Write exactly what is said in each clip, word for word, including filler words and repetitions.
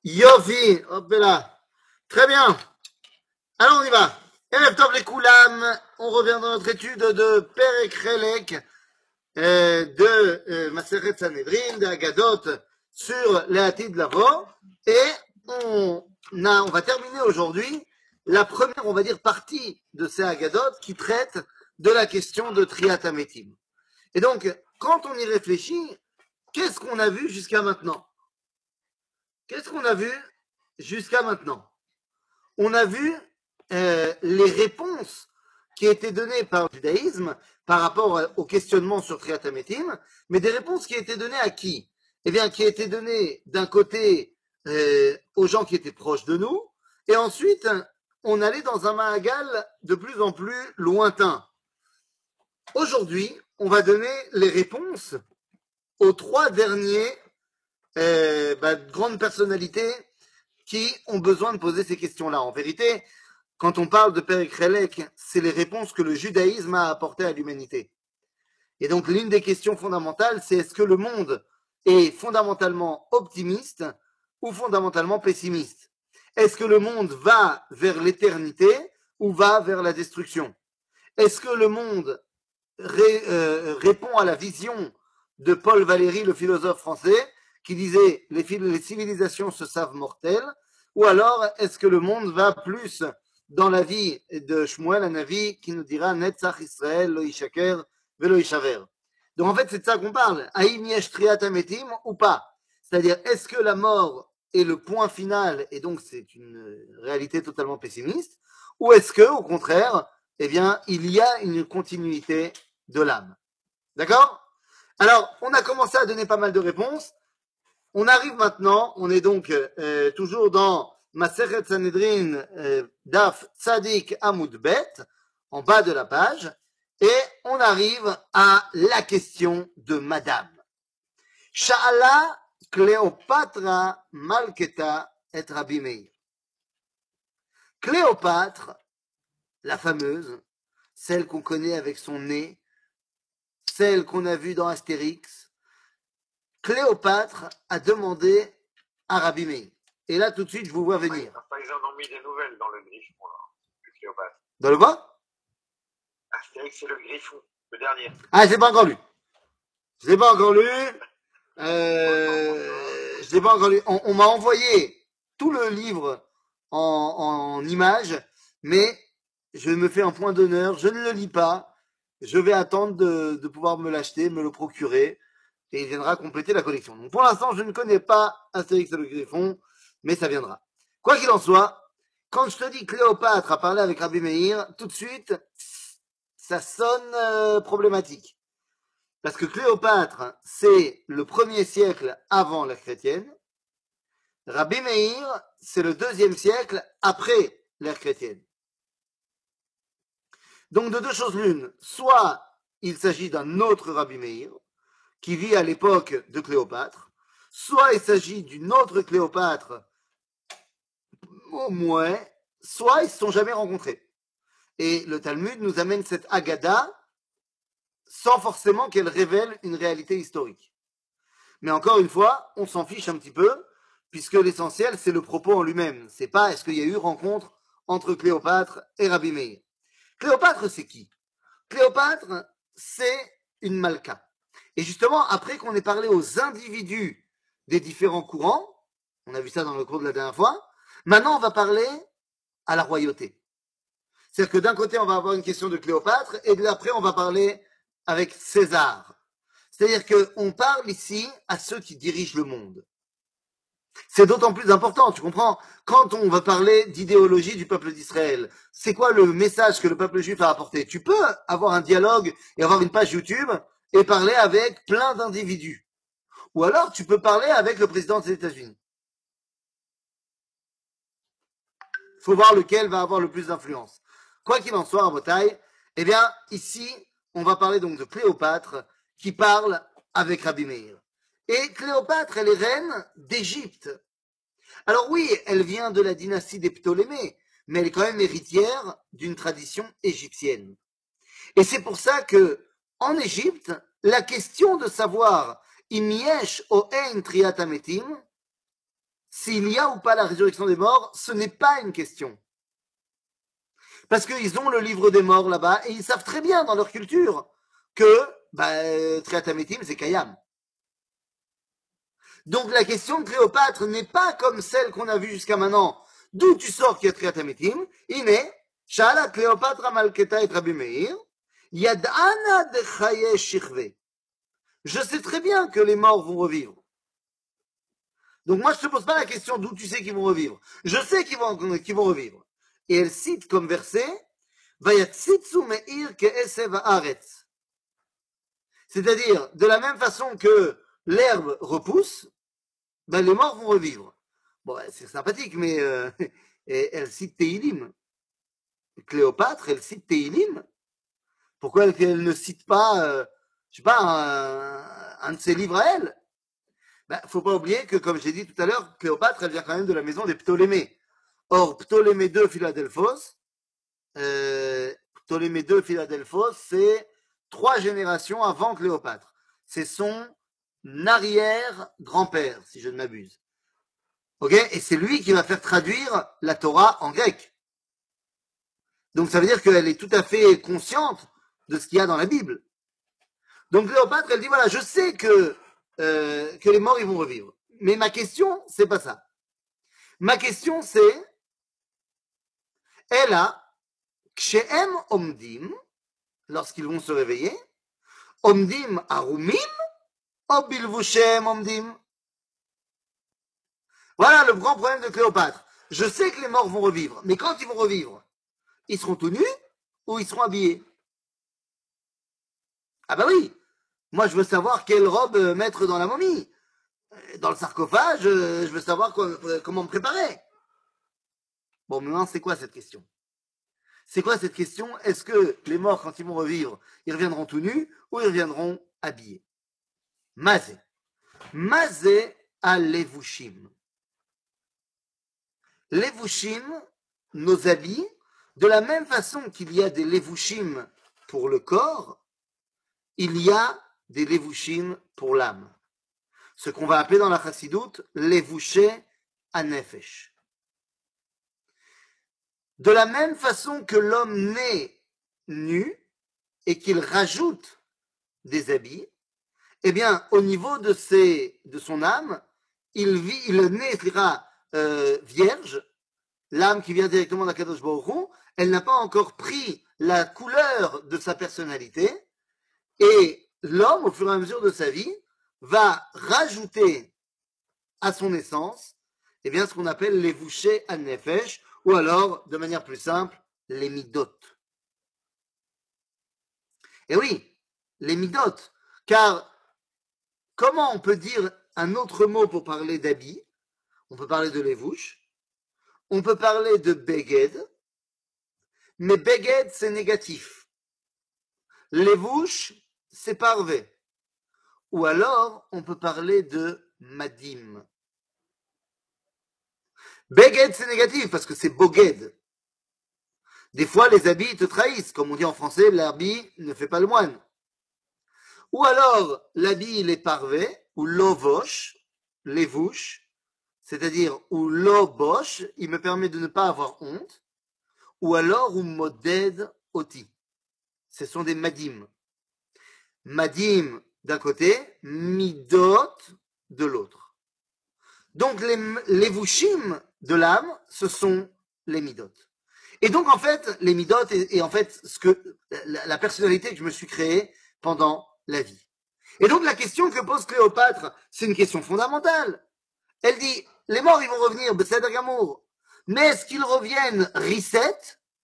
Yofi, hop là. Très bien. Alors on y va. Erev Tov les Koulam. On revient dans notre étude de Perek Chelek euh, de euh, Maseret Sanhedrin, de Agadot sur les Hatid Lavo. Et on, a, on va terminer aujourd'hui la première, on va dire, partie de ces Agadot qui traite de la question de Triat Hametim. Et donc, quand on y réfléchit, qu'est-ce qu'on a vu jusqu'à maintenant? Qu'est-ce qu'on a vu jusqu'à maintenant? On a vu euh, les réponses qui étaient données par le judaïsme par rapport au questionnement sur Triat Hametim, mais des réponses qui étaient données à qui? Eh bien, qui étaient données d'un côté euh, aux gens qui étaient proches de nous, et ensuite, on allait dans un Mahagal de plus en plus lointain. Aujourd'hui, on va donner les réponses aux trois derniers euh, bah, grandes personnalités qui ont besoin de poser ces questions-là. En vérité, quand on parle de Perek Chelek, c'est les réponses que le judaïsme a apportées à l'humanité. Et donc, l'une des questions fondamentales, c'est est-ce que le monde est fondamentalement optimiste ou fondamentalement pessimiste? Est-ce que le monde va vers l'éternité ou va vers la destruction? Est-ce que le monde ré, euh, répond à la vision de Paul Valéry, le philosophe français, qui disait les, les civilisations se savent mortelles, ou alors est-ce que le monde va plus dans la vie de Shmuel Hanavi qui nous dira Netzach Israël lo yishaker velo yishaver. Donc en fait c'est de ça qu'on parle. Haïm yesh triat hametim ou pas? C'est-à-dire est-ce que la mort est le point final et donc c'est une réalité totalement pessimiste, ou est-ce que au contraire eh bien, il y a une continuité de l'âme. D'accord? Alors, on a commencé à donner pas mal de réponses. On arrive maintenant, on est donc euh, toujours dans Maseret Sanhedrin euh, Daf Tzadik Amoud Bet, en bas de la page, et on arrive à la question de Madame. Sha'ala Cléopatra Malketa et Rabbi Meir. Cléopâtre, la fameuse, celle qu'on connaît avec son nez, celle qu'on a vue dans Astérix, Cléopâtre a demandé à Rabbi Meir. Et là, tout de suite, je vous vois venir. Après, ils en ont mis des nouvelles dans le griffon, le Cléopâtre. Dans le quoi? Astérix, c'est le griffon, le dernier. Ah, je l'ai pas encore lu. Je l'ai pas encore lu. Euh, je l'ai pas encore lu. On, on m'a envoyé tout le livre en, en images, mais je me fais un point d'honneur. Je ne le lis pas. Je vais attendre de, de pouvoir me l'acheter, me le procurer, et il viendra compléter la collection. Donc pour l'instant, je ne connais pas Astérix et le Griffon, mais ça viendra. Quoi qu'il en soit, quand je te dis Cléopâtre a parlé avec Rabbi Meir, tout de suite, ça sonne euh, problématique. Parce que Cléopâtre, c'est le premier siècle avant l'ère chrétienne. Rabbi Meir, c'est le deuxième siècle après l'ère chrétienne. Donc de deux choses l'une, soit il s'agit d'un autre Rabbi Meir, qui vit à l'époque de Cléopâtre, soit il s'agit d'une autre Cléopâtre, au moins, soit ils ne se sont jamais rencontrés. Et le Talmud nous amène cette Agada sans forcément qu'elle révèle une réalité historique. Mais encore une fois, on s'en fiche un petit peu, puisque l'essentiel, c'est le propos en lui-même. C'est pas est-ce qu'il y a eu rencontre entre Cléopâtre et Rabbi Meir. Cléopâtre, c'est qui? Cléopâtre, c'est une malka. Et justement, après qu'on ait parlé aux individus des différents courants, on a vu ça dans le cours de la dernière fois, maintenant on va parler à la royauté. C'est-à-dire que d'un côté, on va avoir une question de Cléopâtre, et de l'après, on va parler avec César. C'est-à-dire qu'on parle ici à ceux qui dirigent le monde. C'est d'autant plus important, tu comprends? Quand on va parler d'idéologie du peuple d'Israël, c'est quoi le message que le peuple juif a apporté? Tu peux avoir un dialogue et avoir une page YouTube et parler avec plein d'individus. Ou alors, tu peux parler avec le président des États-Unis. Il faut voir lequel va avoir le plus d'influence. Quoi qu'il en soit, en bataille, eh bien, ici, on va parler donc de Cléopâtre qui parle avec Rabbi Meir. Et Cléopâtre, elle est reine d'Égypte. Alors oui, elle vient de la dynastie des Ptolémées, mais elle est quand même héritière d'une tradition égyptienne. Et c'est pour ça que, en Égypte, la question de savoir Im yesh o ein triat hametim, s'il y a ou pas la résurrection des morts, ce n'est pas une question. Parce qu'ils ont le livre des morts là-bas et ils savent très bien dans leur culture que bah, Triat Hametim, c'est Kayam. Donc la question de Cléopâtre n'est pas comme celle qu'on a vue jusqu'à maintenant. D'où tu sors qu'il y a Triat Hametim? Iné, Shala Cléopâtre Malketa et Rabbi Meir, Yad'ana de Chaye Shichve. Je sais très bien que les morts vont revivre. Donc moi, je ne te pose pas la question d'où tu sais qu'ils vont revivre. Je sais qu'ils vont, qu'ils vont revivre. Et elle cite comme verset, Vayatzitsu me'ir ke'esev haaretz. C'est-à-dire, de la même façon que l'herbe repousse, ben les morts vont revivre. Bon, c'est sympathique, mais euh, et elle cite Teilim. Cléopâtre, elle cite Teilim. Pourquoi elle, elle ne cite pas, euh, je sais pas, un, un de ses livres à elle? Ben, faut pas oublier que, comme j'ai dit tout à l'heure, Cléopâtre, elle vient quand même de la maison des Ptolémées. Or, Ptolémée deux Philadelphos, euh, Ptolémée deux Philadelphos, c'est trois générations avant Cléopâtre. C'est son arrière-grand-père, si je ne m'abuse. Ok? Et c'est lui qui va faire traduire la Torah en grec. Donc ça veut dire qu'elle est tout à fait consciente de ce qu'il y a dans la Bible. Donc Cléopâtre, elle dit voilà, je sais que, euh, que les morts, ils vont revivre. Mais ma question, c'est pas ça. Ma question, c'est elle a, kshe'em omdim, lorsqu'ils vont se réveiller, omdim arumim, o bilvushem omdim. Voilà le grand problème de Cléopâtre. Je sais que les morts vont revivre, mais quand ils vont revivre, ils seront tout nus ou ils seront habillés? Ah bah oui, moi je veux savoir quelle robe mettre dans la momie. Dans le sarcophage, je veux savoir quoi, comment me préparer. Bon, maintenant, c'est quoi cette question? C'est quoi cette question? Est-ce que les morts, quand ils vont revivre, ils reviendront tout nus ou ils reviendront habillés? Mazé. Mazé à levushim. Levushim, nos habits, de la même façon qu'il y a des levushim pour le corps, il y a des levushim pour l'âme. Ce qu'on va appeler dans la chassidoute levushé anefesh. De la même façon que l'homme naît nu et qu'il rajoute des habits, eh bien, au niveau de, ses, de son âme, il, vit, il naît euh, vierge, l'âme qui vient directement d'Akadosh Baruch Hu, elle n'a pas encore pris la couleur de sa personnalité, et l'homme, au fur et à mesure de sa vie, va rajouter à son essence eh bien, ce qu'on appelle les vouchés à nefesh, ou alors, de manière plus simple, les midot. Et oui, les midot, car comment on peut dire un autre mot pour parler d'habit? On peut parler de levouche, on peut parler de beged, mais beged c'est négatif. Levouche c'est parvé. Ou alors on peut parler de madim. Beged c'est négatif parce que c'est boged. Des fois les habits te trahissent, comme on dit en français, l'habit ne fait pas le moine. Ou alors l'habit il est parvé, ou lovosh, levouche, c'est-à-dire ou lobosh, il me permet de ne pas avoir honte, ou alors ou moded oti. Ce sont des madim. Madim d'un côté, midot de l'autre. Donc les, les vushim de l'âme, ce sont les midot. Et donc en fait, les midot est, est en fait ce que la, la personnalité que je me suis créée pendant la vie. Et donc la question que pose Cléopâtre, c'est une question fondamentale. Elle dit, les morts ils vont revenir, Besséder Gamour. Mais est-ce qu'ils reviennent reset?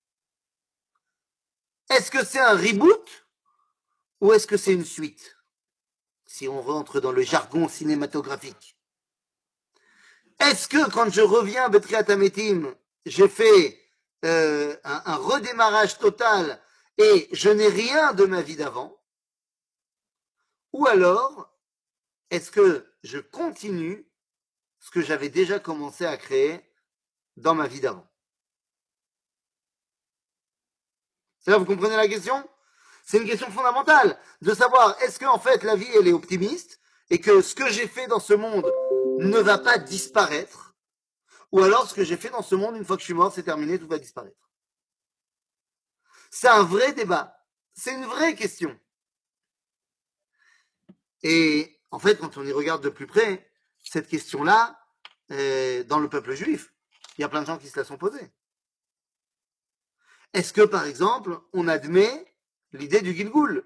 Est-ce que c'est un reboot? Ou est-ce que c'est une suite? Si on rentre dans le jargon cinématographique. Est-ce que quand je reviens à Betriat Hametim, j'ai fait euh, un, un redémarrage total et je n'ai rien de ma vie d'avant? Ou alors, est-ce que je continue ce que j'avais déjà commencé à créer dans ma vie d'avant? C'est là, vous comprenez la question? C'est une question fondamentale de savoir est-ce qu'en fait la vie elle est optimiste et que ce que j'ai fait dans ce monde ne va pas disparaître, ou alors ce que j'ai fait dans ce monde, une fois que je suis mort, c'est terminé, tout va disparaître. C'est un vrai débat. C'est une vraie question. Et en fait, quand on y regarde de plus près, cette question-là, euh, dans le peuple juif, il y a plein de gens qui se la sont posées. Est-ce que, par exemple, on admet l'idée du Gilgoul?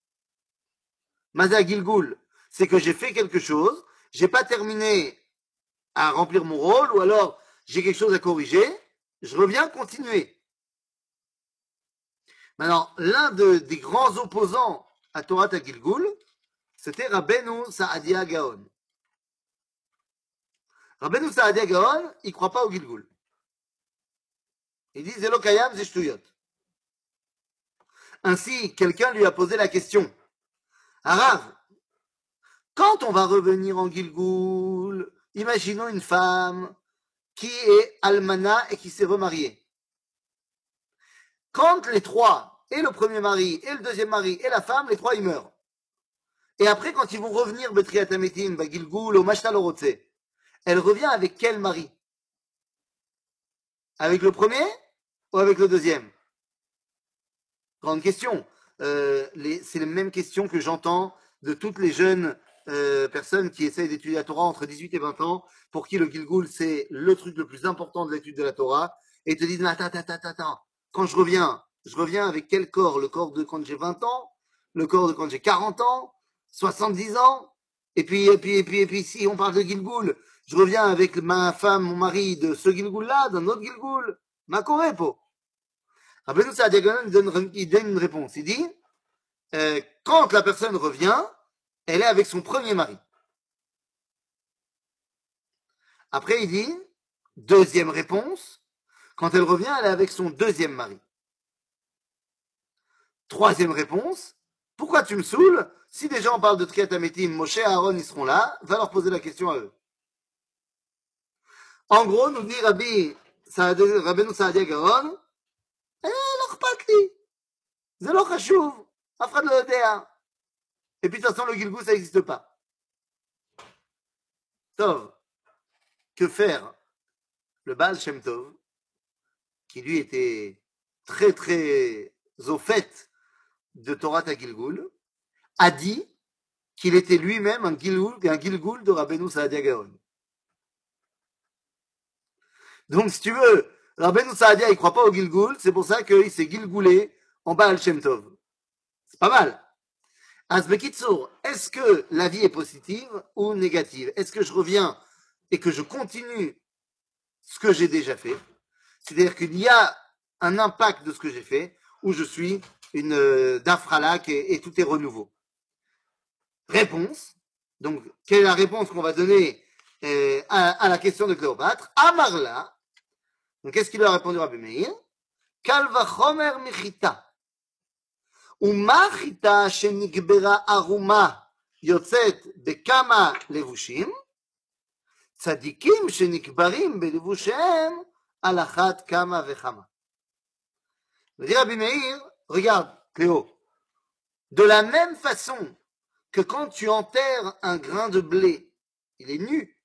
Maza Gilgoul, c'est que j'ai fait quelque chose, j'ai pas terminé à remplir mon rôle, ou alors j'ai quelque chose à corriger, je reviens continuer. Maintenant, l'un de, des grands opposants à Torah Gilgoul, c'était Rabbeinu Saadia Gaon. Rabbeinu Saadia Gaon, il ne croit pas au Gilgoul. Il dit Zelo Kayam Zeshtuyot. Ainsi, quelqu'un lui a posé la question. Arav, quand on va revenir en Gilgoul, imaginons une femme qui est almana et qui s'est remariée. Quand les trois, et le premier mari, et le deuxième mari, et la femme, les trois, ils meurent. Et après, quand ils vont revenir, Betriat Ametim, Gilgoul, au Mashtal Orotse, elle revient avec quel mari? Avec le premier ou avec le deuxième? Grande question. Euh, les, c'est les mêmes questions que j'entends de toutes les jeunes euh, personnes qui essayent d'étudier la Torah entre dix-huit et vingt ans, pour qui le Gilgoul, c'est le truc le plus important de l'étude de la Torah, et te disent, attends, attends, attends, attends, quand je reviens, je reviens avec quel corps? Le corps de quand j'ai vingt ans? Le corps de quand j'ai quarante ans? soixante-dix ans? Et puis, et puis, et puis, et puis, si on parle de Gilgoul, je reviens avec ma femme, mon mari, de ce Gilgoul-là, d'un autre Gilgoul. Ma corépo. Rabbeinu Saadia Gaon, il donne, il donne une réponse. Il dit, euh, quand la personne revient, elle est avec son premier mari. Après, il dit, deuxième réponse, quand elle revient, elle est avec son deuxième mari. Troisième réponse, pourquoi tu me saoules? Si déjà on parle de Triat Ametim, Moshe et Aaron, ils seront là, va leur poser la question à eux. En gros, nous dit Rabbi, Rabbeinu Saadia Gaon, eh, לא אכפת לי, זה לא חשוב, אף אחד לא יודע. Et puis de toute façon, le Gilgoul, ça n'existe pas. Tov, que faire? Le Baal Shem Tov, qui lui était très très au fait de Torah Gilgoul, a dit qu'il était lui-même un Gilgoul, un Gilgoul de Rabbeinu Saadia Gaon. Donc, si tu veux, Rabbeinu Saadia, il ne croit pas au Gilgoul, c'est pour ça qu'il s'est Gilgoulé en Baal Shem Tov. C'est pas mal. Asbekitsour, est-ce que la vie est positive ou négative? Est-ce que je reviens et que je continue ce que j'ai déjà fait? C'est-à-dire qu'il y a un impact de ce que j'ai fait, où je suis une euh, d'Afralak et, et tout est renouveau. Réponse. Donc, quelle est la réponse qu'on va donner euh, à, à la question de Cléopâtre? Amarla. Donc, qu'est-ce qu'il a répondu Rabbi Meir? Kal vachomer michita. ומה חיטה שנקברה ערומה יוצאת בכמה לבושים? צדיקים שנקברים בלבושיהם על אחת כמה וכמה. Me dit Rabbi Meir, regarde Cléo, de la même façon que quand tu enterres un grain de blé, il est nu,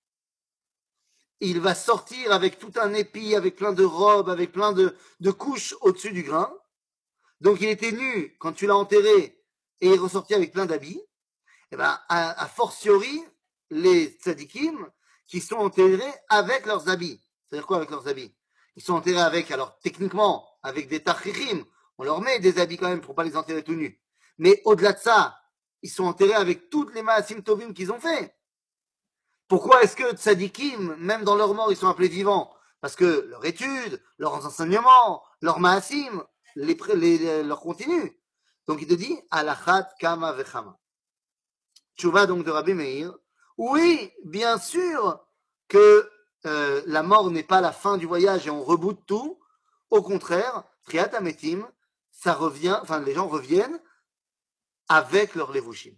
il va sortir avec tout un épi, avec plein de robes, avec plein de, de couches au-dessus du grain. Donc il était nu quand tu l'as enterré et il est ressorti avec plein d'habits. Et ben, a, a fortiori, les tzadikim qui sont enterrés avec leurs habits. C'est-à-dire quoi avec leurs habits? Ils sont enterrés avec, alors techniquement, avec des tachichim. On leur met des habits quand même pour pas les enterrer tout nus. Mais au-delà de ça, ils sont enterrés avec toutes les maasim tovim qu'ils ont fait. Pourquoi est-ce que tzadikim, même dans leur mort, ils sont appelés vivants? Parce que leur étude, leurs enseignements, leurs maasim, les, les, les, leur continue. Donc il te dit, alachat kama vechama. Tchouva donc de Rabbi Meir. Oui, bien sûr que euh, la mort n'est pas la fin du voyage et on reboot tout. Au contraire, Triat Ametim, ça revient, enfin les gens reviennent avec leur levushim.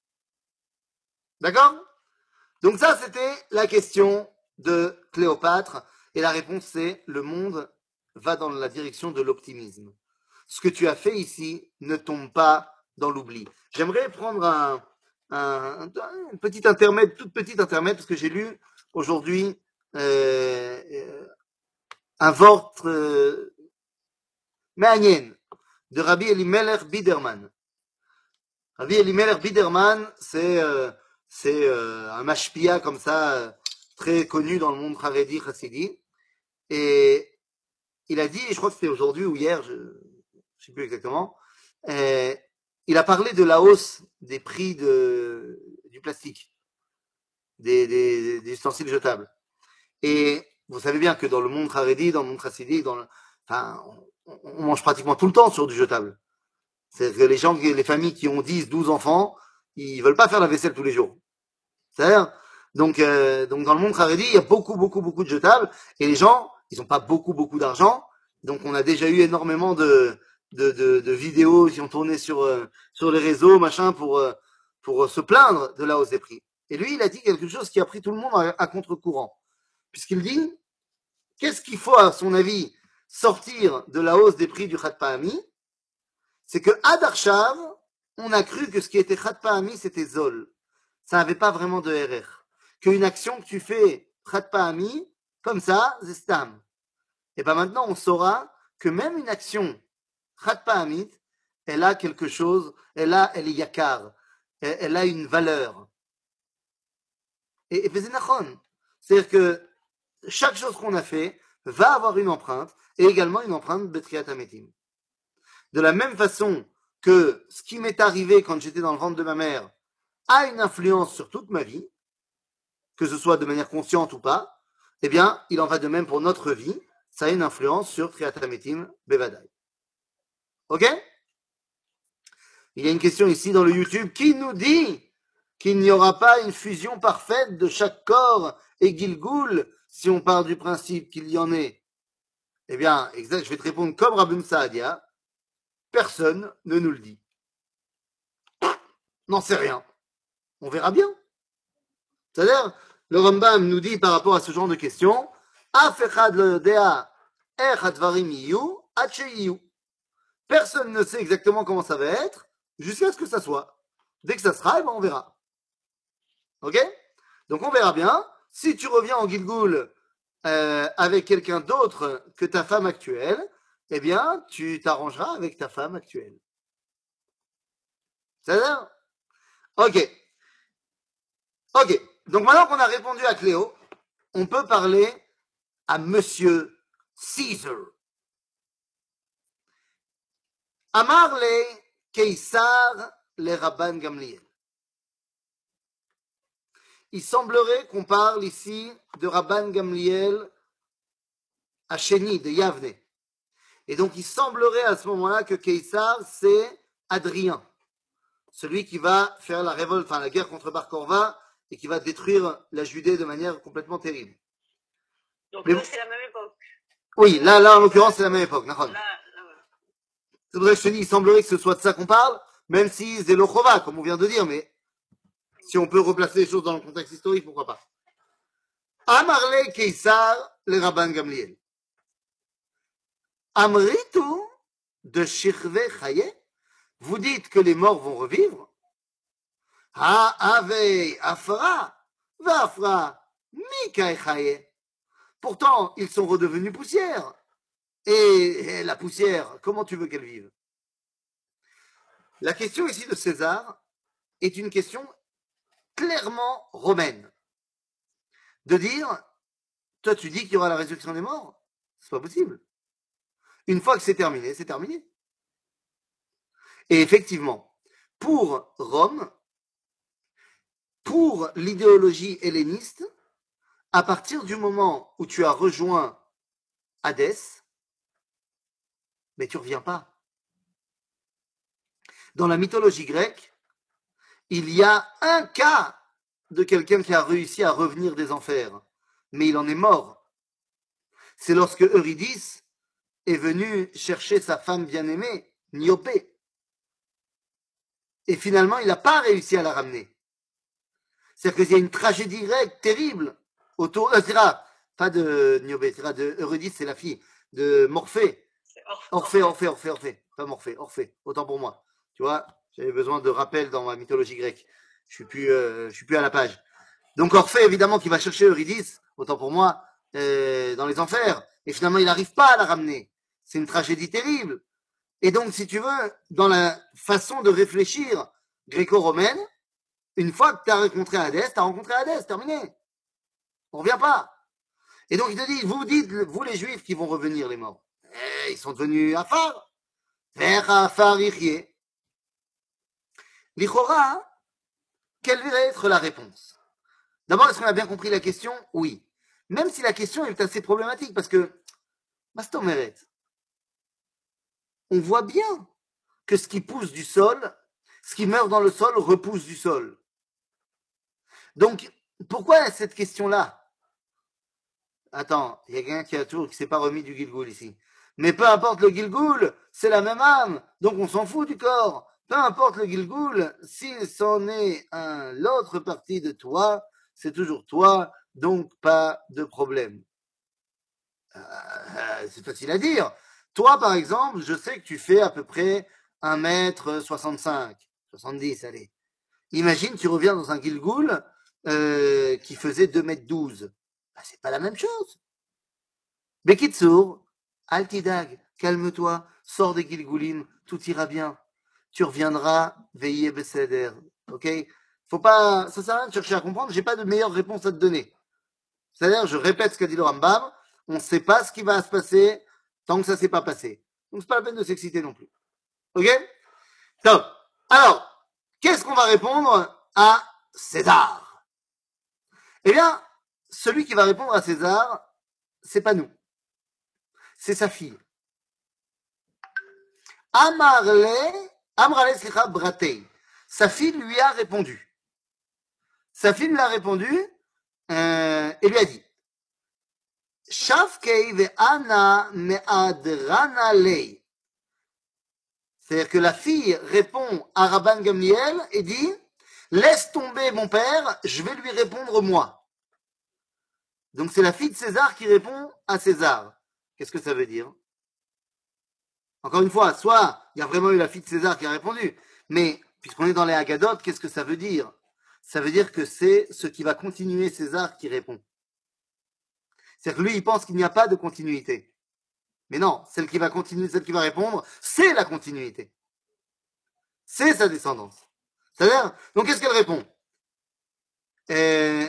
D'accord? Donc ça, c'était la question de Cléopâtre. Et la réponse, c'est le monde va dans la direction de l'optimisme. Ce que tu as fait ici ne tombe pas dans l'oubli. J'aimerais prendre un, un, un petit intermède, toute petite intermède, parce que j'ai lu aujourd'hui euh, un vort euh, מעניין de Rabbi Elimelech Biderman. Rabbi Elimelech Biderman, c'est euh, c'est euh, un mashpia comme ça, euh, très connu dans le monde Haredi, Chassidi. Et il a dit, je crois que c'était aujourd'hui ou hier, je ne sais plus exactement, euh, il a parlé de la hausse des prix de, du plastique, des, des, des ustensiles jetables. Et vous savez bien que dans le monde Haredi, dans le monde Chassidi, dans le, enfin, on, on mange pratiquement tout le temps sur du jetable. C'est que les gens, les familles qui ont dix, douze enfants, ils veulent pas faire la vaisselle tous les jours. C'est-à-dire, donc, euh, donc dans le monde Haredi, il y a beaucoup, beaucoup, beaucoup de jetables, et les gens, ils n'ont pas beaucoup, beaucoup d'argent. Donc on a déjà eu énormément de, de, de, de vidéos qui ont tourné sur, euh, sur les réseaux, machin, pour, euh, pour se plaindre de la hausse des prix. Et lui, il a dit quelque chose qui a pris tout le monde à, à contre-courant. Puisqu'il dit, qu'est-ce qu'il faut, à son avis, sortir de la hausse des prix du Khat Pahami? C'est que Ad Arshav, on a cru que ce qui était Khat Pahami, c'était Zol. Ça n'avait pas vraiment de R R. Qu'une action que tu fais Khat Pahami, comme ça, c'est Stam. Et bien maintenant, on saura que même une action Khat Pahamit, elle a quelque chose, elle a, elle est yakar, elle, elle a une valeur. Et, et c'est nachon. C'est-à-dire que chaque chose qu'on a fait va avoir une empreinte, et également une empreinte Betriat Ametim. De la même façon que ce qui m'est arrivé quand j'étais dans le ventre de ma mère a une influence sur toute ma vie, que ce soit de manière consciente ou pas, eh bien, il en va de même pour notre vie. Ça a une influence sur Triat Ametim Bevadai. Ok? Il y a une question ici dans le YouTube qui nous dit qu'il n'y aura pas une fusion parfaite de chaque corps et Gilgoul si on part du principe qu'il y en ait. Eh bien, exact, je vais te répondre comme Rabbi Saadia. Personne ne nous le dit. N'en sait rien. On verra bien. C'est-à-dire, le Rambam nous dit par rapport à ce genre de questions, personne ne sait exactement comment ça va être jusqu'à ce que ça soit. Dès que ça sera, eh ben on verra. Ok? Donc on verra bien. Si tu reviens en Gilgoul euh, avec quelqu'un d'autre que ta femme actuelle, eh bien, tu t'arrangeras avec ta femme actuelle. C'est-à-dire? Ok. Ok. Donc maintenant qu'on a répondu à Cléo, on peut parler à Monsieur Caesar. Amar le Keisar le Rabban Gamliel. Il semblerait qu'on parle ici de Rabban Gamliel à Chéni, de Yavne. Et donc il semblerait à ce moment-là que Keisar, c'est Adrien, celui qui va faire la révolte, enfin la guerre contre Bar Korva, et qui va détruire la Judée de manière complètement terrible. Donc Mais là, c'est la même époque. Oui, là, là en l'occurrence, c'est la même époque. Là, là, là, c'est pour ça que je te dis, il semblerait que ce soit de ça qu'on parle, même si c'est l'Ochova, comme on vient de dire, mais si on peut replacer les choses dans le contexte historique, pourquoi pas. Amarle Keisar, le Rabban Gamliel. Amritu de Shirve Chaye, vous dites que les morts vont revivre. Ha Avei Afra, Vafra, Mikae Chaye. Pourtant, ils sont redevenus poussière. Et, et la poussière, comment tu veux qu'elle vive? La question ici de César est une question clairement romaine. De dire, toi tu dis qu'il y aura la résurrection des morts? C'est pas possible. Une fois que c'est terminé, c'est terminé. Et effectivement, pour Rome, pour l'idéologie helléniste, à partir du moment où tu as rejoint Hadès, mais tu ne reviens pas. Dans la mythologie grecque, il y a un cas de quelqu'un qui a réussi à revenir des enfers, mais il en est mort. C'est lorsque Eurydice est venu chercher sa femme bien-aimée, Niopée. Et finalement, il n'a pas réussi à la ramener. C'est-à-dire qu'il y a une tragédie grecque terrible autour. Euh, pas de Niopée, de Eurydice, c'est la fille de Morphée. Orphée, Orphée, Orphée, Orphée. Pas Morphée, Orphée. Autant pour moi. Tu vois, j'avais besoin de rappel dans ma mythologie grecque. Je suis plus, euh, je suis plus à la page. Donc Orphée, évidemment, qui va chercher Eurydice, autant pour moi, euh, dans les enfers. et finalement il n'arrive pas à la ramener. C'est une tragédie terrible. Et donc, si tu veux, dans la façon de réfléchir gréco-romaine, une fois que tu as rencontré Hadès, tu as rencontré Hadès, terminé. On revient pas. Et donc, il te dit, vous dites, vous les juifs qui vont revenir, les morts. Eh, ils sont devenus afar. Vers afar ichye. L'Ichora, quelle va être la réponse? D'abord, est-ce qu'on a bien compris la question? Oui. Même si la question est assez problématique, parce que, Mastomeret, on voit bien que ce qui pousse du sol, ce qui meurt dans le sol, repousse du sol. Donc, pourquoi cette question-là? Attends, il y a quelqu'un qui a toujours qui s'est pas remis du Gilgoul ici. Mais peu importe le Gilgoul, c'est la même âme, donc on s'en fout du corps. Peu importe le Gilgoul, si c'en est un, l'autre partie de toi, c'est toujours toi, donc pas de problème. Euh, c'est facile à dire. Toi, par exemple, je sais que tu fais à peu près un mètre soixante-cinq, soixante-dix, allez. Imagine, tu reviens dans un Gilgoul euh, qui faisait deux mètres douze. Ben, c'est pas la même chose. Bekitsour, Altidag, calme-toi, sors des Gilgoulim, tout ira bien. Tu reviendras, veillez Besséder. Ok? Faut pas, ça sert à rien de chercher à comprendre, j'ai pas de meilleure réponse à te donner. C'est-à-dire, je répète ce qu'a dit le Rambam, on ne sait pas ce qui va se passer tant que ça ne s'est pas passé. Donc c'est pas la peine de s'exciter non plus. Ok? Top. Alors, qu'est-ce qu'on va répondre à César? Eh bien, celui qui va répondre à César, c'est pas nous. C'est sa fille. Amarle, Amrale Slicha Bratei. Sa fille lui a répondu. Sa fille lui a répondu euh, et lui a dit Shavkei ve'ana me'adrana lei. C'est-à-dire que la fille répond à Rabban Gamliel et dit laisse tomber mon père, je vais lui répondre moi. Donc c'est la fille de César qui répond à César. Qu'est-ce que ça veut dire? Encore une fois, soit il y a vraiment eu la fille de César qui a répondu, mais puisqu'on est dans les Haggadot, qu'est-ce que ça veut dire? Ça veut dire que c'est ce qui va continuer César qui répond. C'est-à-dire que lui, il pense qu'il n'y a pas de continuité. Mais non, celle qui va continuer, celle qui va répondre, c'est la continuité. C'est sa descendance. C'est-à-dire, donc qu'est-ce qu'elle répond? Euh,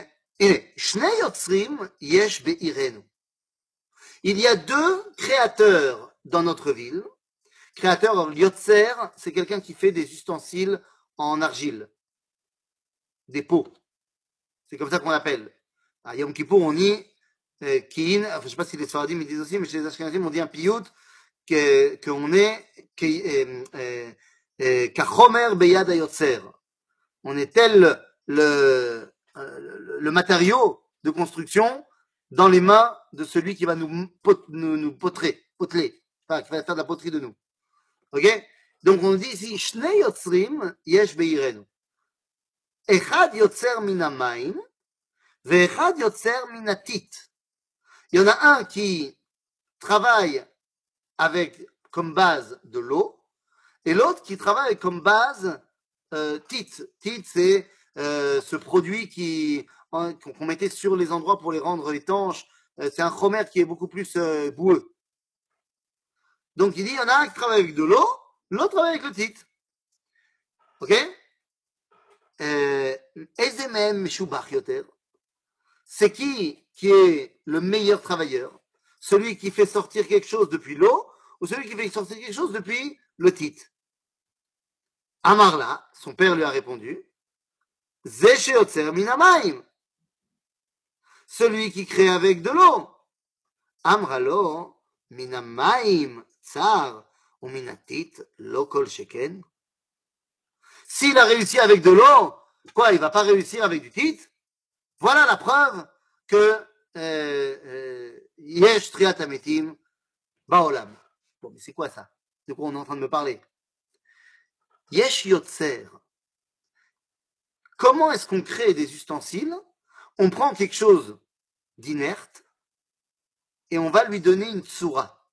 il y a deux créateurs dans notre ville. Créateur, Yotzer, c'est quelqu'un qui fait des ustensiles en argile, des pots. C'est comme ça qu'on l'appelle. À Yom Kippour, on dit euh, Kiin, enfin, je ne sais pas si les Sfaradim ils disent aussi, mais chez les Ashkenazim, on dit un piyut, que, qu'on est euh, euh, euh, Kachomer Beyad Yotzer. On est tel le, le, le matériau de construction dans les mains de celui qui va nous, pot, nous, nous potrer, poteler, enfin, qui va faire de la poterie de nous. Ok? Donc on dit ici, Shnei Yotzrim yesh beirenu. Echad yotzer min hamayim, ve'echad yotzer min hatit. Il y en a un qui travaille avec comme base de l'eau, et l'autre qui travaille comme base euh, tit. Tit, c'est euh, ce produit qui, hein, qu'on mettait sur les endroits pour les rendre étanches. Euh, c'est un chomer qui est beaucoup plus euh, boueux. Donc il dit, il y en a un qui travaille avec de l'eau, l'autre travaille avec le tit. Ok? Ezemem Meshubach Yoter. C'est qui qui est le meilleur travailleur? Celui qui fait sortir quelque chose depuis l'eau ou celui qui fait sortir quelque chose depuis le tit? Amarla, son père lui a répondu, Zeshe Yotzer Minamayim. Celui qui crée avec de l'eau. Amralo Minamayim Tsar ou Minatit Lokol Sheken. S'il a réussi avec de l'eau, quoi, il va pas réussir avec du tit? Voilà la preuve que Yesh Triat Ametim Baolam. Bon, mais c'est quoi ça? De quoi on est en train de me parler? Yesh Yotzer. Comment est-ce qu'on crée des ustensiles? On prend quelque chose d'inerte et on va lui donner une tsura.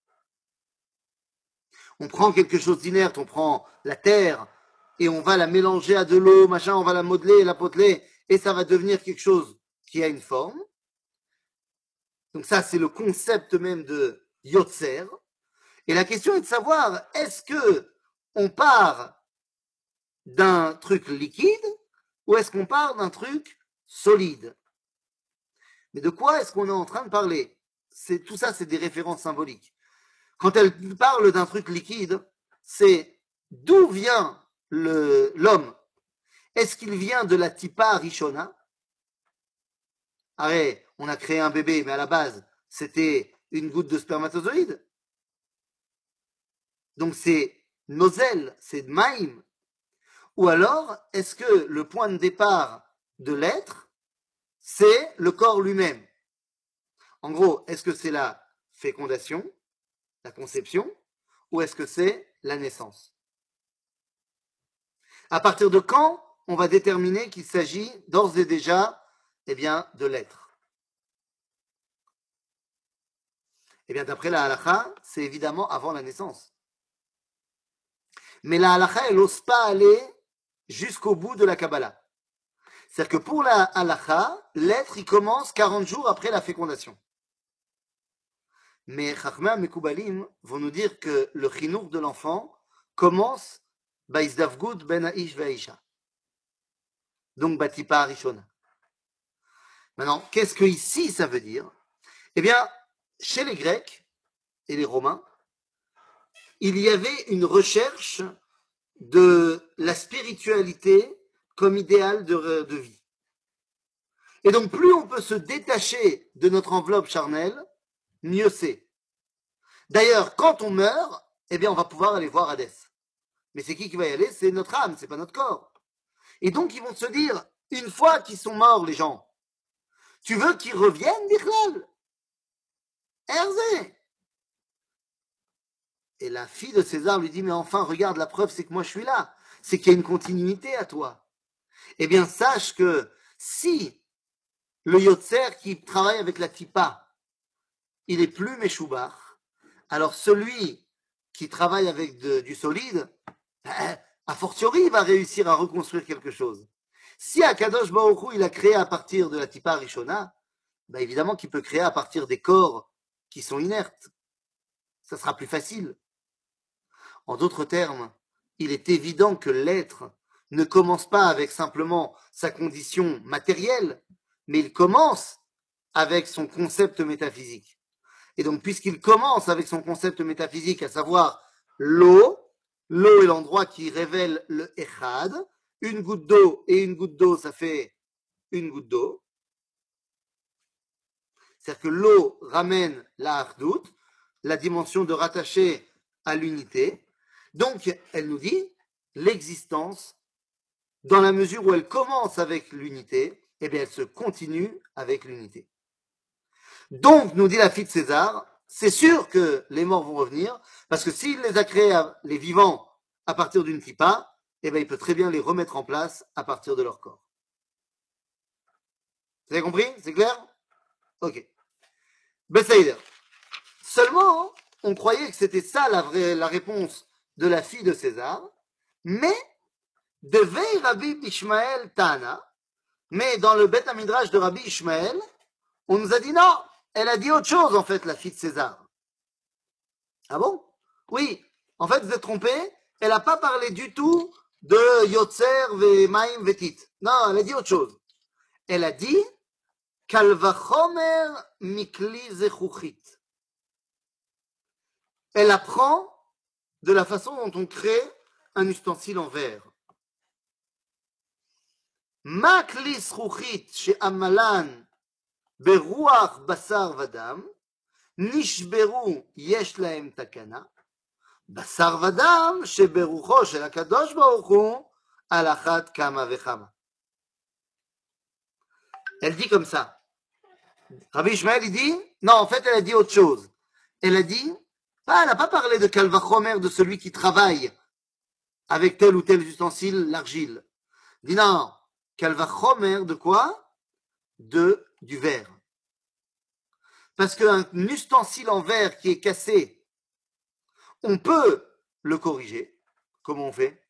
On prend quelque chose d'inerte, on prend la terre et on va la mélanger à de l'eau, machin, on va la modeler, la poteler et ça va devenir quelque chose qui a une forme. Donc ça, c'est le concept même de Yotzer. Et la question est de savoir, est-ce que on part d'un truc liquide ou est-ce qu'on part d'un truc solide? Mais de quoi est-ce qu'on est en train de parler? C'est, tout ça, c'est des références symboliques. Quand elle parle d'un truc liquide, c'est d'où vient le, l'homme? Est-ce qu'il vient de la Tipa Rishona? Arrête, on a créé un bébé, mais à la base, c'était une goutte de spermatozoïde. Donc c'est nozel, c'est maïm. Ou alors, est-ce que le point de départ de l'être, c'est le corps lui-même? En gros, est-ce que c'est la fécondation, la conception, ou est-ce que c'est la naissance? À partir de quand on va déterminer qu'il s'agit d'ores et déjà, eh bien, de l'être? Eh bien, d'après la halakha, c'est évidemment avant la naissance. Mais la halakha, elle n'ose pas aller jusqu'au bout de la Kabbalah. C'est-à-dire que pour la halakha, l'être, il commence quarante jours après la fécondation. Mais Chachma Mekoubalim vont nous dire que le chinour de l'enfant commence Baïzdavgoud ben Aish ve'Aisha. Donc Batipa Arishona. Maintenant, qu'est-ce que ici ça veut dire? Eh bien, chez les Grecs et les Romains, il y avait une recherche de la spiritualité comme idéal de, de vie. Et donc, plus on peut se détacher de notre enveloppe charnelle, mieux c'est. D'ailleurs, quand on meurt, eh bien, on va pouvoir aller voir Hadès. Mais c'est qui qui va y aller? C'est notre âme, c'est pas notre corps. Et donc, ils vont se dire, une fois qu'ils sont morts, les gens, tu veux qu'ils reviennent, Bichlal? Herzé. Et la fille de César lui dit, mais enfin, regarde, la preuve, c'est que moi, je suis là. C'est qu'il y a une continuité à toi. Eh bien, sache que si le Yotzer qui travaille avec la Tipa, il est plus Meshoubar, alors celui qui travaille avec de, du solide, a fortiori, il va réussir à reconstruire quelque chose. Si Akadosh Baruch Hu, il a créé à partir de la Tipa Rishona, ben évidemment qu'il peut créer à partir des corps qui sont inertes. Ça sera plus facile. En d'autres termes, il est évident que l'être ne commence pas avec simplement sa condition matérielle, mais il commence avec son concept métaphysique. Et donc, puisqu'il commence avec son concept métaphysique, à savoir l'eau, l'eau est l'endroit qui révèle le Echad, une goutte d'eau et une goutte d'eau, ça fait une goutte d'eau. C'est-à-dire que l'eau ramène la Hardout, la dimension de rattacher à l'unité. Donc, elle nous dit l'existence, dans la mesure où elle commence avec l'unité, eh bien, elle se continue avec l'unité. Donc, nous dit la fille de César, c'est sûr que les morts vont revenir, parce que s'il les a créés, les vivants, à partir d'une kippa, eh bien, il peut très bien les remettre en place à partir de leur corps. Vous avez compris? C'est clair? Ok. Bessaïder. Seulement, on croyait que c'était ça la, vraie, la réponse de la fille de César, mais de Vei Rabbi Ishmael Tana, mais dans le Beth Midrash de Rabbi Ishmael, on nous a dit non, elle a dit autre chose en fait, la fille de César. Ah bon? Oui, en fait vous êtes trompé, elle n'a pas parlé du tout de Yotzer ve Maim Vetit. Non, elle a dit autre chose. Elle a dit Kalvachomer Mikli Zechuchit. Elle apprend de la façon dont on crée un ustensile en verre. Makli Zchuchit chez Amalan Beruach Basar Vadam Nishberu Yesh Lahem Takana Basar Vadam Sheberucho Shel HaKadosh Baruch Hu Al Achat Kama Vechama. Elle dit comme ça. Rabbi Ishmael, il dit, non, en fait, elle a dit autre chose. Elle a dit, ah, elle n'a pas parlé de Kalvachomer, de celui qui travaille avec tel ou tel ustensile, l'argile. Elle dit non, Kalvachomer de quoi? De, du verre. Parce qu'un ustensile en verre qui est cassé, on peut le corriger. Comment on fait?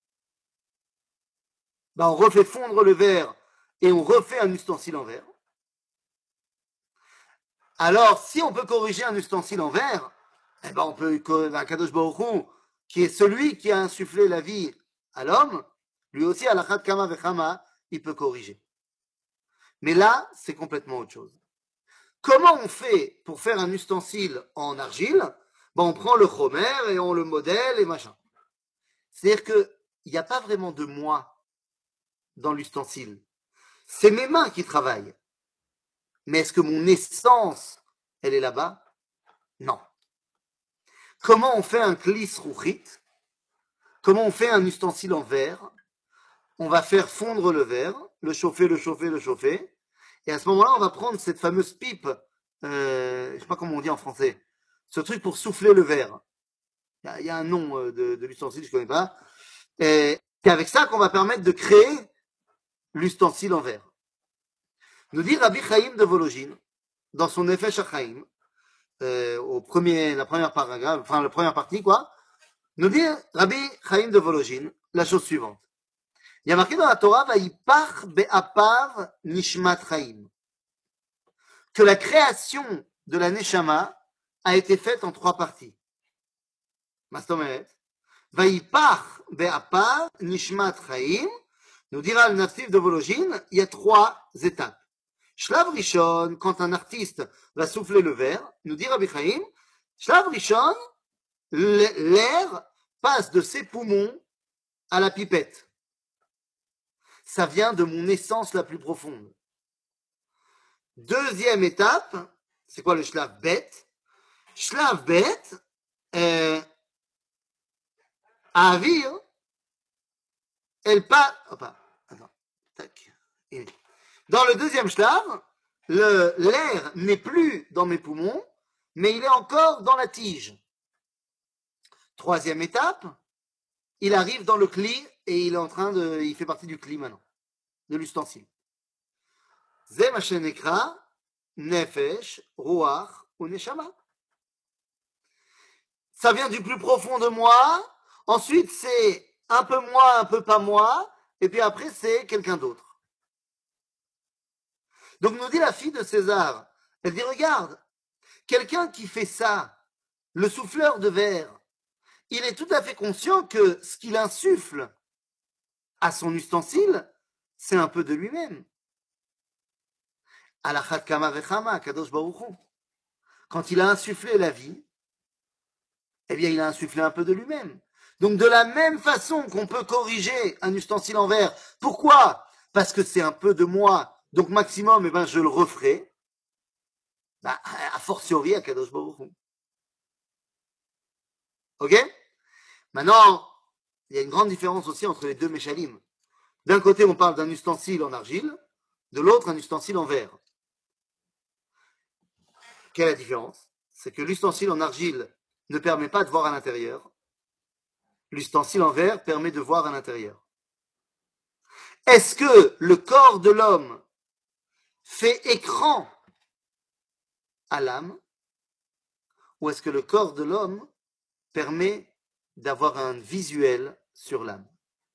Ben, on refait fondre le verre et on refait un ustensile en verre. Alors, si on peut corriger un ustensile en verre, eh ben on peut, Akadosh Baruch Hu, qui est celui qui a insufflé la vie à l'homme, lui aussi, à la Khat Kama Vechama, il peut corriger. Mais là, c'est complètement autre chose. Comment on fait pour faire un ustensile en argile? Ben, on prend le chomer et on le modèle et machin. C'est-à-dire qu'il n'y a pas vraiment de moi dans l'ustensile. C'est mes mains qui travaillent. Mais est-ce que mon essence, elle est là-bas? Non. Comment on fait un klis rouchit? Comment on fait un ustensile en verre? On va faire fondre le verre, le chauffer, le chauffer, le chauffer. Et à ce moment-là, on va prendre cette fameuse pipe, euh, je ne sais pas comment on dit en français, ce truc pour souffler le verre. Il y a, il y a un nom de, de l'ustensile, je ne connais pas. Et c'est avec ça qu'on va permettre de créer l'ustensile en verre. Nous dit Rabbi Chaim de Vologine, dans son Nefesh HaChaim, euh, au premier, la première paragraphe, enfin la première partie, quoi, nous dit Rabbi Chaim de Vologine la chose suivante. Il y a marqué dans la Torah, Vaïpach be'apav nishmat chaim, que la création de la Neshama a été faite en trois parties. Mastomet, Vaïpach be'apav nishmat chaim, nous dira le natif de Vologine, il y a trois étapes. Shlav Rishon, quand un artiste va souffler le verre, nous dit Rabbi Chaim, Shlav Rishon, l'air passe de ses poumons à la pipette. Ça vient de mon essence la plus profonde. Deuxième étape, c'est quoi le Shlav Bet? Shlav Bet, euh, Avir, elle passe. Opa, attends, tac. Dans le deuxième Shlav, l'air n'est plus dans mes poumons, mais il est encore dans la tige. Troisième étape, il arrive dans le cli et il est en train de, il fait partie du cli maintenant, de l'ustensile. Zé machenekra, nefesh, ruach ou neshama. Ça vient du plus profond de moi. Ensuite, c'est un peu moi, un peu pas moi. Et puis après, c'est quelqu'un d'autre. Donc, nous dit la fille de César, elle dit, regarde, quelqu'un qui fait ça, le souffleur de verre, il est tout à fait conscient que ce qu'il insuffle à son ustensile, c'est un peu de lui-même. Alachat kama vechama, kadosh baruch hu. Quand il a insufflé la vie, eh bien, il a insufflé un peu de lui-même. Donc, de la même façon qu'on peut corriger un ustensile en verre, pourquoi? Parce que c'est un peu de moi, donc maximum, eh ben, je le referai. Bah, a fortiori à Kadosh Baruch Hu. Ok? Maintenant, il y a une grande différence aussi entre les deux méchalim. D'un côté, on parle d'un ustensile en argile, de l'autre, un ustensile en verre. Quelle est la différence? C'est que l'ustensile en argile ne permet pas de voir à l'intérieur. L'ustensile en verre permet de voir à l'intérieur. Est-ce que le corps de l'homme fait écran à l'âme, ou est-ce que le corps de l'homme permet d'avoir un visuel sur l'âme?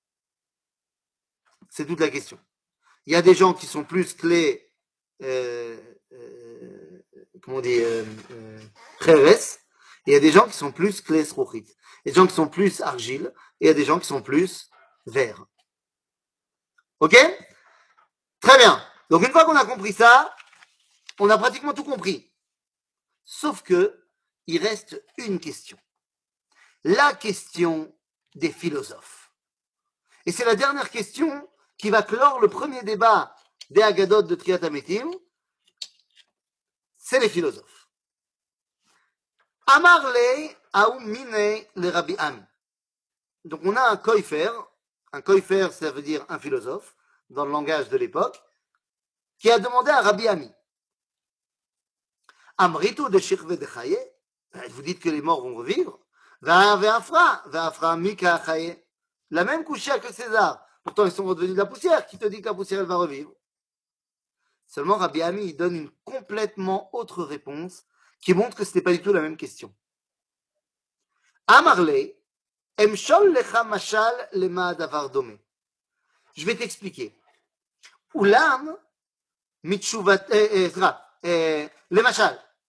C'est toute la question. Il y a des gens qui sont plus clés, euh, euh, comment on dit, euh, euh, et il y a des gens qui sont plus clés srouchit. Il y a des gens qui sont plus argile, et il y a des gens qui sont plus verre. Ok? Très bien. Donc une fois qu'on a compris ça, on a pratiquement tout compris. Sauf que, il reste une question. La question des philosophes. Et c'est la dernière question qui va clore le premier débat des Haggadot de Triat Hametim. C'est les philosophes. Amar le aumine le Rabbi Ami. Donc on a un koifer. Un koifer, ça veut dire un philosophe, dans le langage de l'époque, qui a demandé à Rabbi Ami. Amritu de Shirve de Chaye. Vous dites que les morts vont revivre. La même couchia que César. Pourtant, ils sont redevenus de la poussière. Qui te dit que la poussière, elle va revivre? Seulement, Rabbi Ami, il donne une complètement autre réponse qui montre que ce n'est pas du tout la même question. Amarle, emshol lecha mashal lema davar dome. Je vais t'expliquer. Ulam, mitshuvat, le mashal.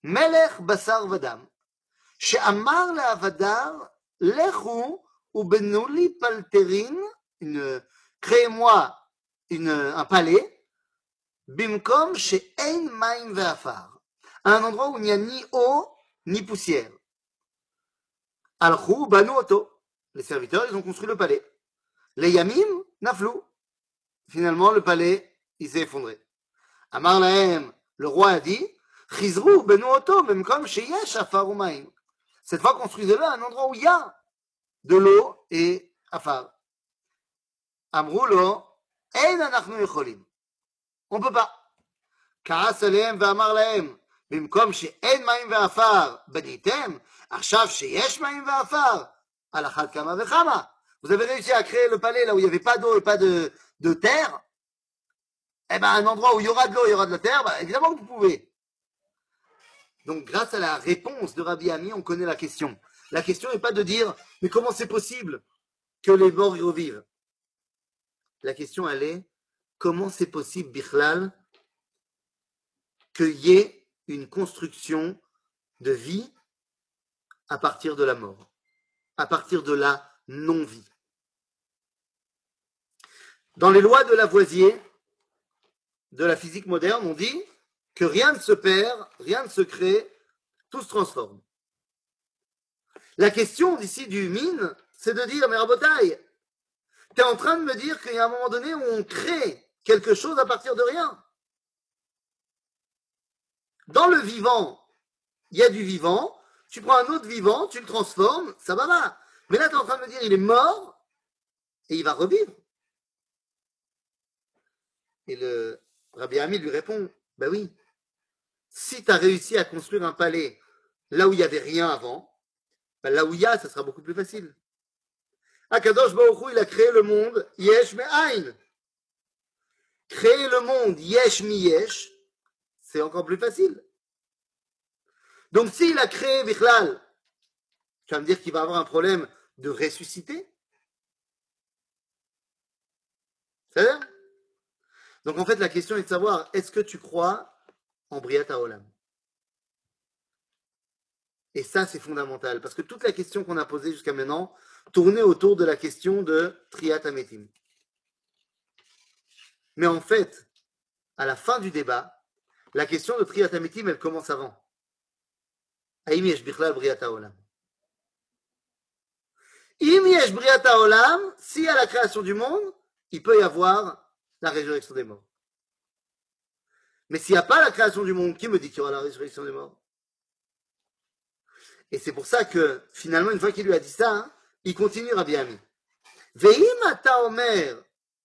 Melech basar vadam, she'amar le'avadar, lechu ubenuli palterin, une, créez-moi une, un palais, bimkom she'ein maim ve'afar, à un endroit où il n'y a ni eau ni poussière. Alchou banu oto, les serviteurs, ils ont construit le palais. Les yamim naflou, finalement le palais, il s'est effondré. Amar lahem, le roi a dit, chizrou benu oto, même comme chez yesh afar umaim. Cette fois, construisez-le à un endroit où il y a de l'eau et afar. Amrou lo, ein anachnu yecholim. On ne peut pas. כעס עליהם ואמר להם, במקום שאין מים ועפר בניתם, עכשיו שיש מים ועפר, על אחת כמה וכמה. Vous avez réussi à créer le palais là où il n'y avait pas d'eau et pas de, de terre, eh ben un endroit où il y aura de l'eau et il y aura de la terre, ben, évidemment que vous pouvez. Donc grâce à la réponse de Rabbi Ami, on connaît la question. La question n'est pas de dire, mais comment c'est possible que les morts y revivent? La question elle est, comment c'est possible, Bichlal, qu'il y ait une construction de vie à partir de la mort, à partir de la non-vie. Dans les lois de Lavoisier, de la physique moderne, on dit que rien ne se perd, rien ne se crée, tout se transforme. La question d'ici du mine, c'est de dire, mais Rabotai, tu es en train de me dire qu'il y a un moment donné où on crée quelque chose à partir de rien. Dans le vivant, il y a du vivant, tu prends un autre vivant, tu le transformes, ça va là. Mais là, tu es en train de me dire, il est mort et il va revivre. Et le Rabbi Ami lui répond, ben oui, si tu as réussi à construire un palais là où il n'y avait rien avant, ben là où il y a, ça sera beaucoup plus facile. Akadosh Baruch Hu, il a créé le monde, yesh me'ain. Créer le monde, yesh mi yesh, c'est encore plus facile. Donc s'il a créé Bichlal, tu vas me dire qu'il va avoir un problème de ressusciter? C'est ça? Donc en fait, la question est de savoir, est-ce que tu crois en Briat HaOlam? Et ça, c'est fondamental, parce que toute la question qu'on a posée jusqu'à maintenant tournait autour de la question de Triat HaMetim. Mais en fait, à la fin du débat, la question de Triat HaMetim, elle commence avant. Haïm yesh bichlal Briat HaOlam. Im yesh Briat HaOlam, si à la création du monde, il peut y avoir la résurrection des morts. Mais s'il n'y a pas la création du monde, qui me dit qu'il y aura la résurrection des morts? Et c'est pour ça que, finalement, une fois qu'il lui a dit ça, hein, il continue Rabbi Ami. Ve'im ata omer,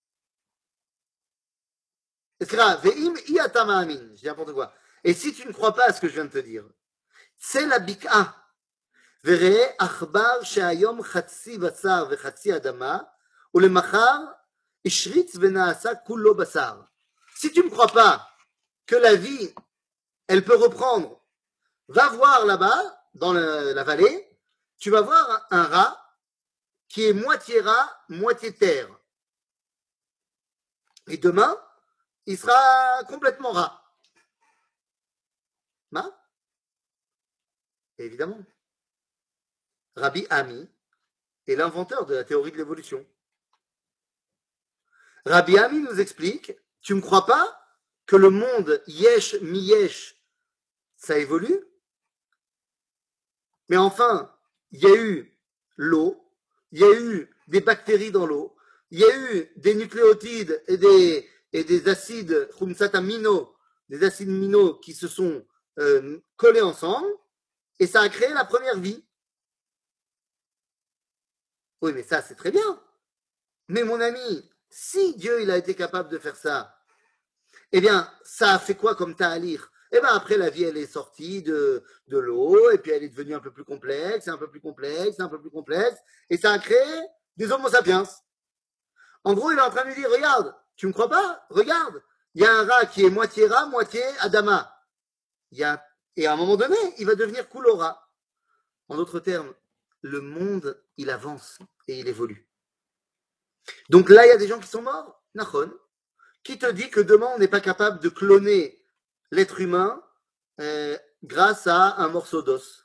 ve'im i ata ma'amin, je dis n'importe quoi. Et si tu ne crois pas à ce que je viens de te dire, c'est la bik'a. Ve're'e achbar she'ayom chatsi basar ve'chatsi adama, ou le machar ishritz ve'naasa kullo basar. Si tu ne crois pas que la vie, elle peut reprendre, va voir là-bas, dans le, la vallée, tu vas voir un, un rat qui est moitié rat, moitié terre. Et demain, il sera complètement rat. Hein? Évidemment. Rabbi Ami est l'inventeur de la théorie de l'évolution. Rabbi Ami nous explique, tu ne me crois pas que le monde yesh mi yesh, ça évolue? Mais enfin, il y a eu l'eau, il y a eu des bactéries dans l'eau, il y a eu des nucléotides et des, et des acides khumsat amino, des acides amino qui se sont euh, collés ensemble, et ça a créé la première vie. Oui, mais ça, c'est très bien. Mais mon ami, si Dieu il a été capable de faire ça, eh bien, ça a fait quoi comme ta'alir? Et bien après, la vie, elle est sortie de, de l'eau, et puis elle est devenue un peu plus complexe, un peu plus complexe, un peu plus complexe, et ça a créé des homo sapiens. En gros, il est en train de lui dire, regarde, tu me crois pas? Regarde, il y a un rat qui est moitié rat, moitié Adama. Il y a, et à un moment donné, il va devenir Kulora. En d'autres termes, le monde, il avance et il évolue. Donc là, il y a des gens qui sont morts, Nachon. Qui te dit que demain, on n'est pas capable de cloner l'être humain euh, grâce à un morceau d'os?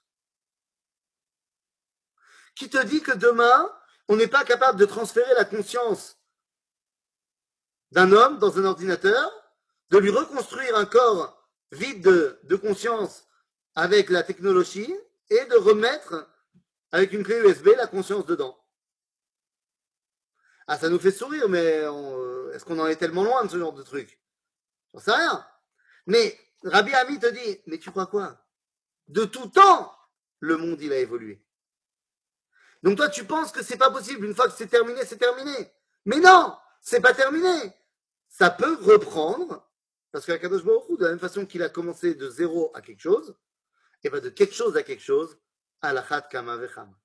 Qui te dit que demain, on n'est pas capable de transférer la conscience d'un homme dans un ordinateur, de lui reconstruire un corps vide de, de conscience avec la technologie et de remettre avec une clé U S B la conscience dedans? Ah, ça nous fait sourire, mais on, est-ce qu'on en est tellement loin de ce genre de truc? J'en sais rien. Mais Rabbi Ami te dit, mais tu crois quoi? De tout temps, le monde, il a évolué. Donc toi, tu penses que c'est pas possible. Une fois que c'est terminé, c'est terminé. Mais non, c'est pas terminé. Ça peut reprendre, parce qu'à Kadosh Baruch Hu, de la même façon qu'il a commencé de zéro à quelque chose, et bien de quelque chose à quelque chose, à la chat kama vecham.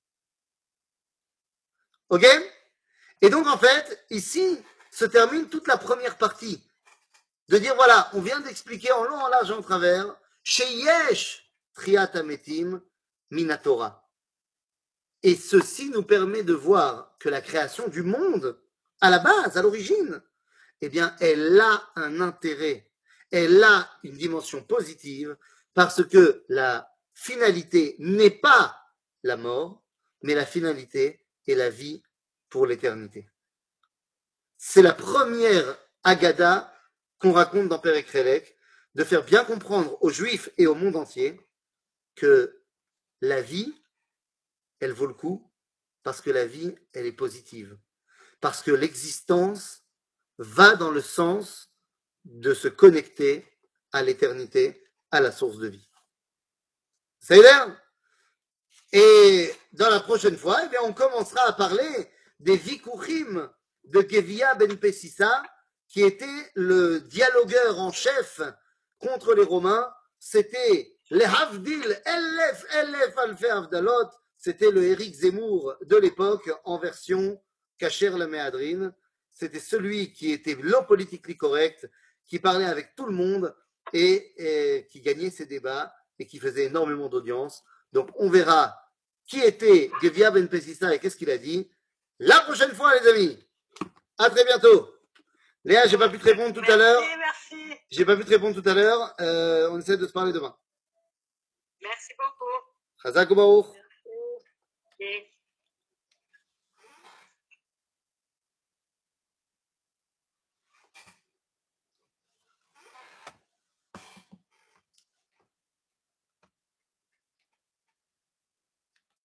Ok? Et donc en fait, ici se termine toute la première partie. De dire voilà, on vient d'expliquer en long, en large et en travers, Sheyesh Triat Ametim Minatora. Et ceci nous permet de voir que la création du monde, à la base, à l'origine, eh bien, elle a un intérêt, elle a une dimension positive, parce que la finalité n'est pas la mort, mais la finalité est la vie pour l'éternité. C'est la première Agada qu'on raconte dans Perek Relek, de faire bien comprendre aux Juifs et au monde entier que la vie, elle vaut le coup, parce que la vie, elle est positive. Parce que l'existence va dans le sens de se connecter à l'éternité, à la source de vie. Ça y est? Et dans la prochaine fois, eh bien, on commencera à parler des Vikuchim de Gevia ben Pessissa, qui était le dialogueur en chef contre les Romains. C'était les Havdil, Elef, Elef, Alfe Avdalot. C'était le Éric Zemmour de l'époque en version Kacher la Méadrine. C'était celui qui était le politically correct, qui parlait avec tout le monde et, et qui gagnait ses débats et qui faisait énormément d'audience. Donc on verra qui était Gevia ben Pessissa et qu'est-ce qu'il a dit la prochaine fois, les amis. À très bientôt. Léa, j'ai pas pu te répondre tout merci, à l'heure. Merci. J'ai pas pu te répondre tout à l'heure. Euh, on essaie de se parler demain. Merci beaucoup. Chazak Baruch. Merci.